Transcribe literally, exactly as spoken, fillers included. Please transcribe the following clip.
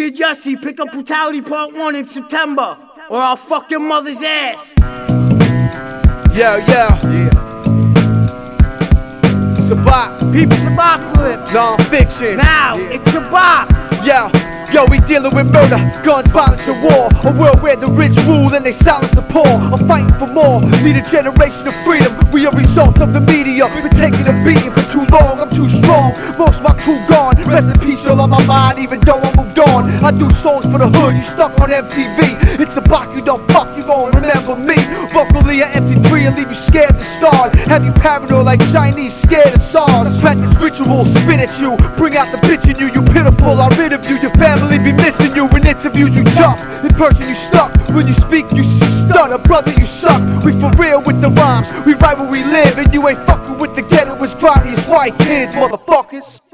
Kid Yussie, pick up Brutality Part one in September, or I'll fuck your mother's ass. Yeah, yeah, yeah. Sabak, People Sabacalypse. non-fiction. Now, yeah. it's Sabak. Yeah. Yo, we dealing with murder, guns, violence, and war. A world where the rich rule and they silence the poor. I'm fighting for more, need a generation of freedom. We a result of the media, been taking a beating for too long. I'm too strong, most of my crew gone. Rest in peace, all on my mind, even though I moved on. I do songs for the hood, you stuck on M T V. It's a block, you don't fuck, you gon' remember me. Vocally an M P three and leave you scared and scarred. Have you paranoid like Chinese, scared of SARS. Practice rituals, spit at you, bring out the bitch in you. You pitiful, I interview your family. Be missing you in interviews, you tough. In person you stuck, when you speak you stutter. Brother you suck, we for real with the rhymes. We write where we live, and you ain't fucking with the ghetto. It's grimy, it's white kids, motherfuckers.